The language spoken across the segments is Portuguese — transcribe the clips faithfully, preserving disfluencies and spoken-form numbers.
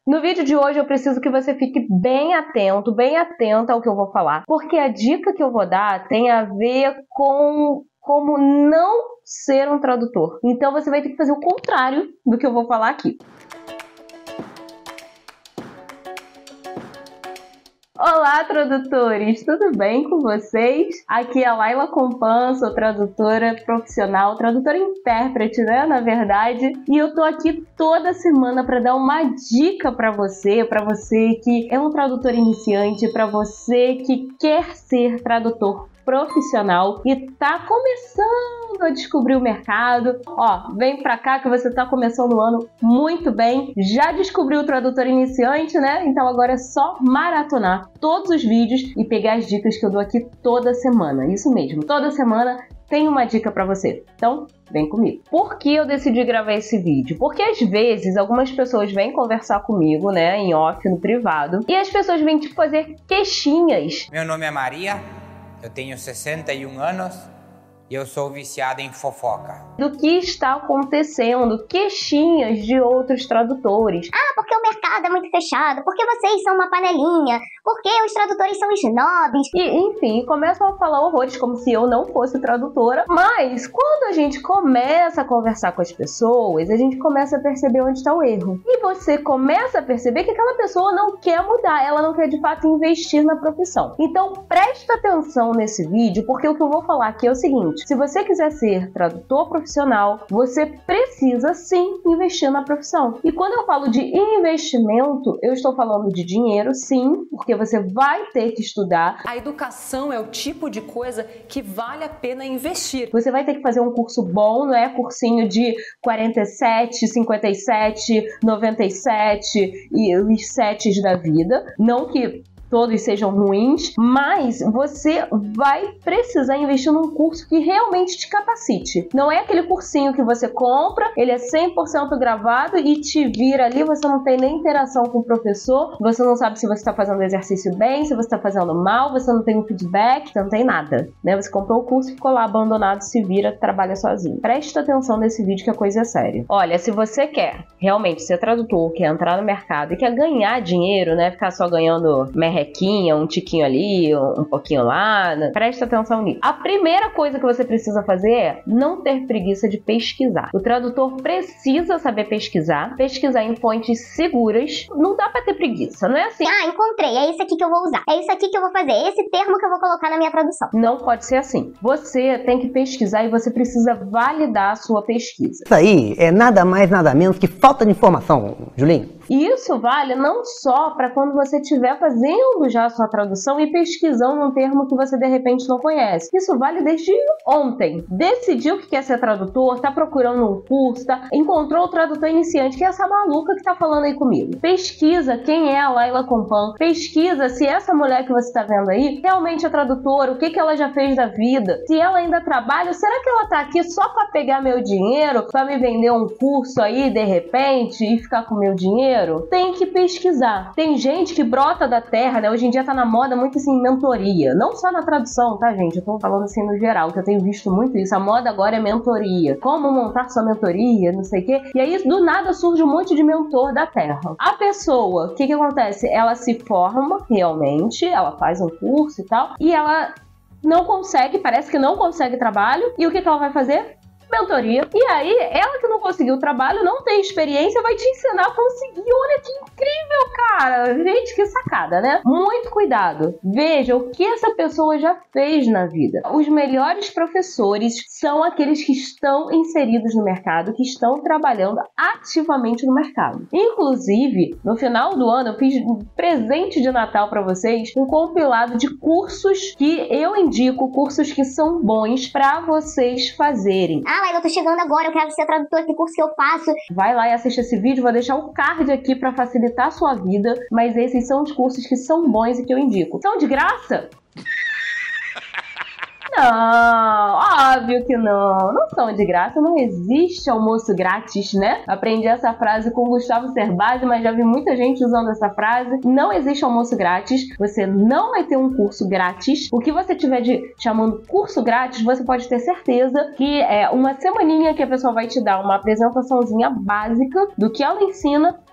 No vídeo de hoje eu preciso que você fique bem atento, bem atenta ao que eu vou falar, porque a dica que eu vou dar tem a ver com como não ser um tradutor. Então você vai ter que fazer o contrário do que eu vou falar aqui. Olá, tradutores! Tudo bem com vocês? Aqui é a Laila Compan, sou tradutora profissional, tradutora intérprete, né, na verdade. E eu tô aqui toda semana para dar uma dica para você, para você que é um tradutor iniciante, para você que quer ser tradutor profissional e tá começando a descobrir o mercado. Ó, vem pra cá que você tá começando o ano muito bem. Já descobriu o tradutor iniciante, né? Então agora é só maratonar todos os vídeos e pegar as dicas que eu dou aqui toda semana. Isso mesmo, toda semana tem uma dica pra você. Então, vem comigo. Por que eu decidi gravar esse vídeo? Porque às vezes algumas pessoas vêm conversar comigo, né, em off, no privado, e as pessoas vêm tipo fazer queixinhas. Meu nome é Maria. Eu tenho sessenta e um anos e eu sou viciada em fofoca. Do que está acontecendo, queixinhas de outros tradutores. Ah, porque o mercado é muito fechado, porque vocês são uma panelinha, porque os tradutores são snobs. E, enfim, começam a falar horrores como se eu não fosse tradutora. Mas quando a gente começa a conversar com as pessoas, a gente começa a perceber onde está o erro. E você começa a perceber que aquela pessoa não quer mudar, ela não quer de fato investir na profissão. Então presta atenção nesse vídeo, porque o que eu vou falar aqui é o seguinte: se você quiser ser tradutor profissional, você precisa sim investir na profissão. E quando eu falo de investimento, eu estou falando de dinheiro, sim, porque você vai ter que estudar. A educação é o tipo de coisa que vale a pena investir. Você vai ter que fazer um curso bom, não é cursinho de quarenta e sete, cinquenta e sete, noventa e sete e os setes da vida. Não que todos sejam ruins, mas você vai precisar investir num curso que realmente te capacite. Não é aquele cursinho que você compra, ele é cem por cento gravado e te vira ali, você não tem nem interação com o professor, você não sabe se você está fazendo o exercício bem, se você está fazendo mal, você não tem um feedback, você não tem nada, né? Você comprou o curso e ficou lá abandonado, se vira, trabalha sozinho. Presta atenção nesse vídeo que a coisa é séria. Olha, se você quer realmente ser tradutor, quer entrar no mercado e quer ganhar dinheiro, né? Ficar só ganhando merrequinha, um tiquinho ali, um pouquinho lá, né? Presta atenção nisso. A primeira coisa que você precisa fazer é não ter preguiça de pesquisar. O tradutor precisa saber pesquisar, pesquisar em fontes seguras. Não dá pra ter preguiça, não é assim. Ah, encontrei, é isso aqui que eu vou usar, é isso aqui que eu vou fazer, é esse termo que eu vou colocar na minha tradução. Não pode ser assim. Você tem que pesquisar e você precisa validar a sua pesquisa. Isso aí é nada mais, nada menos que falta de informação, Julinho. E isso vale não só para quando você estiver fazendo já a sua tradução e pesquisando um termo que você de repente não conhece. Isso vale desde ontem. Decidiu que quer ser tradutor, tá procurando um curso, tá? Encontrou o tradutor iniciante, que é essa maluca que tá falando aí comigo. Pesquisa quem é a Laila Compan. Pesquisa se essa mulher que você tá vendo aí realmente é tradutora, o que que ela já fez da vida, se ela ainda trabalha, será que ela tá aqui só para pegar meu dinheiro, para me vender um curso aí de repente e ficar com meu dinheiro? Tem que pesquisar. Tem gente que brota da terra, né? Hoje em dia tá na moda muito assim, mentoria. Não só na tradução, tá, gente? Eu tô falando assim no geral, que eu tenho visto muito isso. A moda agora é mentoria. Como montar sua mentoria, não sei o quê. E aí, do nada, surge um monte de mentor da terra. A pessoa, o que que acontece? Ela se forma realmente, ela faz um curso e tal, e ela não consegue, parece que não consegue trabalho. E o que que ela vai fazer? Mentoria. E aí, ela que não conseguiu o trabalho, não tem experiência, vai te ensinar a conseguir. Olha que incrível, cara! Gente, que sacada, né? Muito cuidado. Veja o que essa pessoa já fez na vida. Os melhores professores são aqueles que estão inseridos no mercado, que estão trabalhando ativamente no mercado. Inclusive, no final do ano, eu fiz um presente de Natal para vocês, um compilado de cursos que eu indico, cursos que são bons para vocês fazerem. Ah, mas eu tô chegando agora, eu quero ser tradutor, que curso que eu faço? Vai lá e assiste esse vídeo, vou deixar o card aqui para facilitar a sua vida, mas esses são os cursos que são bons e que eu indico. São de graça? Não, óbvio que não. Não são de graça, não existe almoço grátis, né? Aprendi essa frase com o Gustavo Cerbasi, mas já vi muita gente usando essa frase. Não existe almoço grátis, você não vai ter um curso grátis. O que você tiver de chamando curso grátis, você pode ter certeza que é uma semaninha que a pessoa vai te dar uma apresentaçãozinha básica do que ela ensina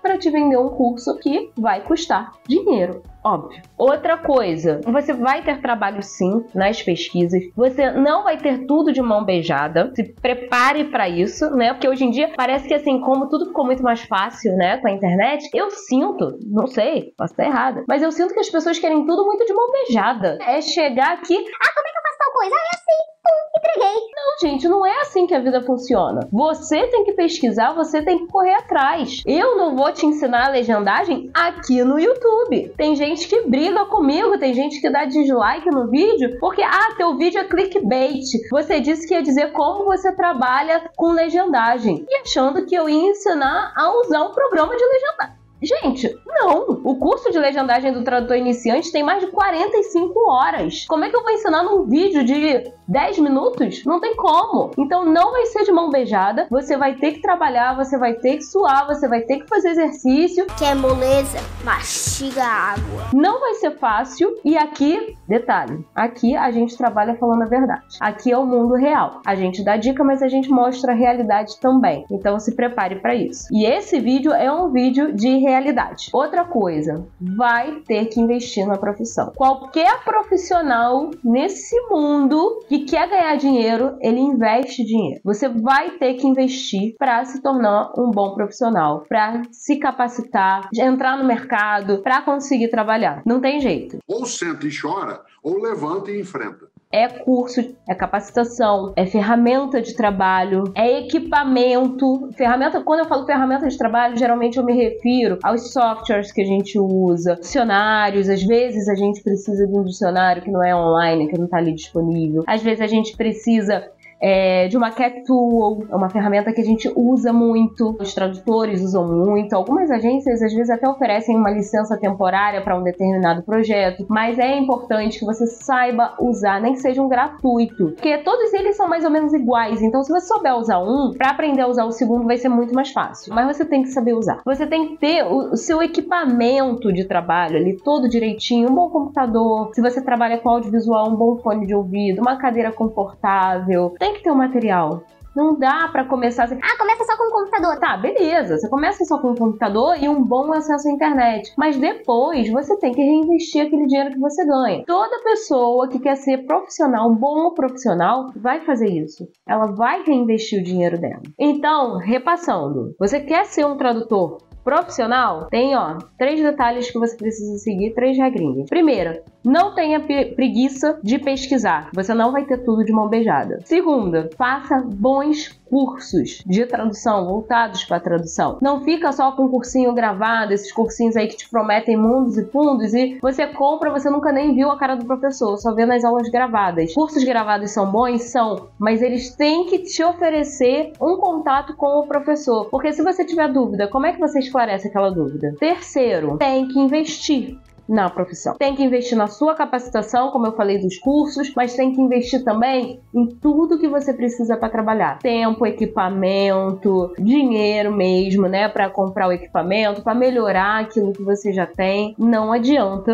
para te vender um curso que vai custar dinheiro. Óbvio. Outra coisa, você vai ter trabalho sim nas pesquisas, você não vai ter tudo de mão beijada, se prepare para isso, né? Porque hoje em dia parece que assim, como tudo ficou muito mais fácil, né, com a internet, eu sinto, não sei, posso estar errada, mas eu sinto que as pessoas querem tudo muito de mão beijada. É chegar aqui, Ah, como é que eu faço tal coisa? Ah, é assim, pum, entreguei. não, gente, não é assim que a vida funciona. Você tem que pesquisar, você tem que correr atrás. Eu não vou te ensinar a legendagem aqui no YouTube. Tem gente que briga comigo, tem gente que dá dislike no vídeo porque, ah, teu vídeo é clickbait. Você disse que ia dizer como você trabalha com legendagem e achando que eu ia ensinar a usar um programa de legendagem. Gente, não! O curso de legendagem do tradutor iniciante tem mais de quarenta e cinco horas. Como é que eu vou ensinar num vídeo de dez minutos? Não tem como. Então não vai ser de mão beijada. Você vai ter que trabalhar, você vai ter que suar, você vai ter que fazer exercício. Quer moleza? Mastiga a água. Não vai ser fácil. E aqui, detalhe, aqui a gente trabalha falando a verdade. Aqui é o mundo real. A gente dá dica, mas a gente mostra a realidade também. Então se prepare para isso. E esse vídeo é um vídeo de realidade. Outra coisa, vai ter que investir na profissão. Qualquer profissional nesse mundo que quer ganhar dinheiro, ele investe dinheiro. Você vai ter que investir para se tornar um bom profissional, para se capacitar, entrar no mercado, para conseguir trabalhar. Não tem jeito. Ou senta e chora, ou levanta e enfrenta. É curso, é capacitação, é ferramenta de trabalho, é equipamento. Ferramenta, quando eu falo ferramenta de trabalho, geralmente eu me refiro aos softwares que a gente usa, dicionários. Às vezes a gente precisa de um dicionário que não é online, que não está ali disponível. Às vezes a gente precisa É, de uma Cat Tool, é uma ferramenta que a gente usa muito, os tradutores usam muito, algumas agências às vezes até oferecem uma licença temporária para um determinado projeto, mas é importante que você saiba usar, nem que seja um gratuito, porque todos eles são mais ou menos iguais, então se você souber usar um, para aprender a usar o segundo vai ser muito mais fácil, mas você tem que saber usar. Você tem que ter o, o seu equipamento de trabalho ali todo direitinho, um bom computador, se você trabalha com audiovisual, um bom fone de ouvido, uma cadeira confortável, tem que ter o material. Não dá pra começar assim, Ah, começa só com o computador. tá, beleza, você começa só com um computador e um bom acesso à internet, mas depois você tem que reinvestir aquele dinheiro que você ganha. Toda pessoa que quer ser profissional, um bom profissional, vai fazer isso. Ela vai reinvestir o dinheiro dela. Então, repassando, você quer ser um tradutor profissional? Tem, ó, três detalhes que você precisa seguir, três regrinhas. Primeira, não tenha preguiça de pesquisar. Você não vai ter tudo de mão beijada. Segunda, faça bons cursos de tradução, voltados para a tradução. Não fica só com um cursinho gravado, esses cursinhos aí que te prometem mundos e fundos e você compra, você nunca nem viu a cara do professor, só vê nas aulas gravadas. Cursos gravados são bons? São, mas eles têm que te oferecer um contato com o professor, porque se você tiver dúvida, como é que você esclarece aquela dúvida? Terceiro, tem que investir na profissão. Tem que investir na sua capacitação, como eu falei dos cursos, mas tem que investir também em tudo que você precisa para trabalhar. Tempo, equipamento, dinheiro mesmo, né, para comprar o equipamento, para melhorar aquilo que você já tem. Não adianta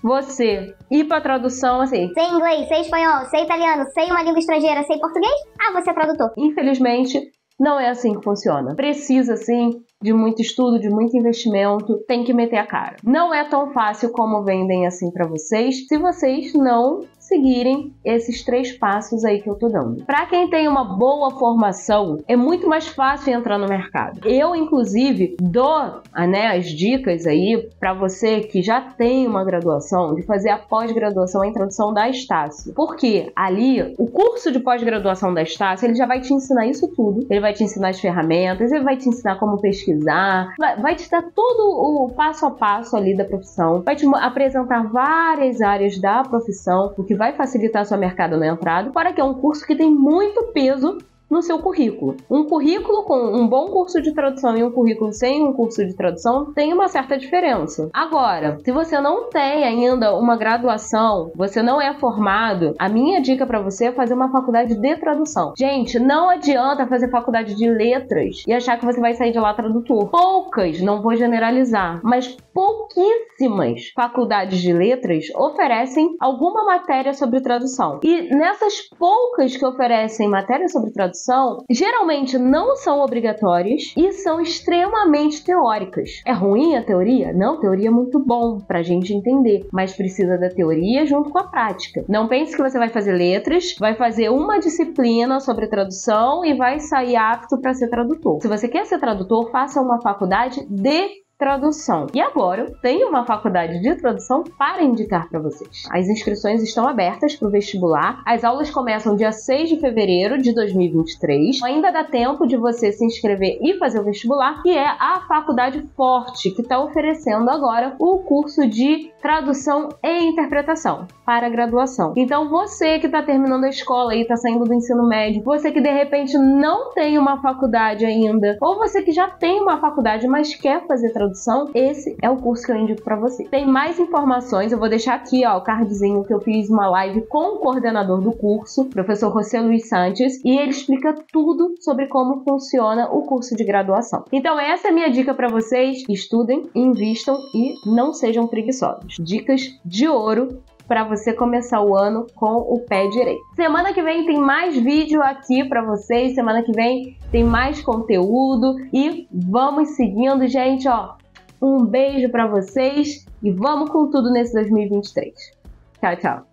você ir para tradução assim. Sei inglês, sei espanhol, sei italiano, sei uma língua estrangeira, sei português? Ah, você é tradutor. Infelizmente, não é assim que funciona. Precisa, sim, de muito estudo, de muito investimento, tem que meter a cara. Não é tão fácil como vendem assim para vocês, se vocês não seguirem esses três passos aí que eu tô dando. Para quem tem uma boa formação, é muito mais fácil entrar no mercado. Eu, inclusive, dou, né, as dicas aí para você que já tem uma graduação, de fazer a pós-graduação em tradução da Estácio. Porque ali, o curso de pós-graduação da Estácio, ele já vai te ensinar isso tudo. Ele vai te ensinar as ferramentas, ele vai te ensinar como pesquisar, vai, vai te dar todo o passo a passo ali da profissão, vai te apresentar várias áreas da profissão, o que vai facilitar a sua mercado na entrada, para que é um curso que tem muito peso no seu currículo. Um currículo com um bom curso de tradução e um currículo sem um curso de tradução tem uma certa diferença. Agora, se você não tem ainda uma graduação, você não é formado, a minha dica para você é fazer uma faculdade de tradução. Gente, não adianta fazer faculdade de letras e achar que você vai sair de lá tradutor. Poucas, não vou generalizar, mas pouquíssimas faculdades de letras oferecem alguma matéria sobre tradução. E nessas poucas que oferecem matéria sobre tradução, tradução geralmente não são obrigatórias e são extremamente teóricas. É ruim a teoria? Não, teoria é muito bom pra gente entender, mas precisa da teoria junto com a prática. Não pense que você vai fazer letras, vai fazer uma disciplina sobre tradução e vai sair apto para ser tradutor. Se você quer ser tradutor, faça uma faculdade de tradução. E agora eu tenho uma faculdade de tradução para indicar para vocês. As inscrições estão abertas para o vestibular. As aulas começam dia seis de fevereiro de dois mil e vinte e três. Ainda dá tempo de você se inscrever e fazer o vestibular, que é a Faculdade Forte, que está oferecendo agora o curso de tradução e interpretação para a graduação. Então você que está terminando a escola e está saindo do ensino médio, você que de repente não tem uma faculdade ainda, ou você que já tem uma faculdade, mas quer fazer tradução, esse é o curso que eu indico para você. Tem mais informações, eu vou deixar aqui ó, o cardzinho que eu fiz uma live com o coordenador do curso, professor José Luiz Sanches, e ele explica tudo sobre como funciona o curso de graduação. Então essa é a minha dica para vocês: estudem, invistam e não sejam preguiçosos. Dicas de ouro para você começar o ano com o pé direito. Semana que vem tem mais vídeo aqui para vocês, semana que vem tem mais conteúdo e vamos seguindo, gente, ó. Um beijo para vocês e vamos com tudo nesse dois mil e vinte e três. Tchau, tchau.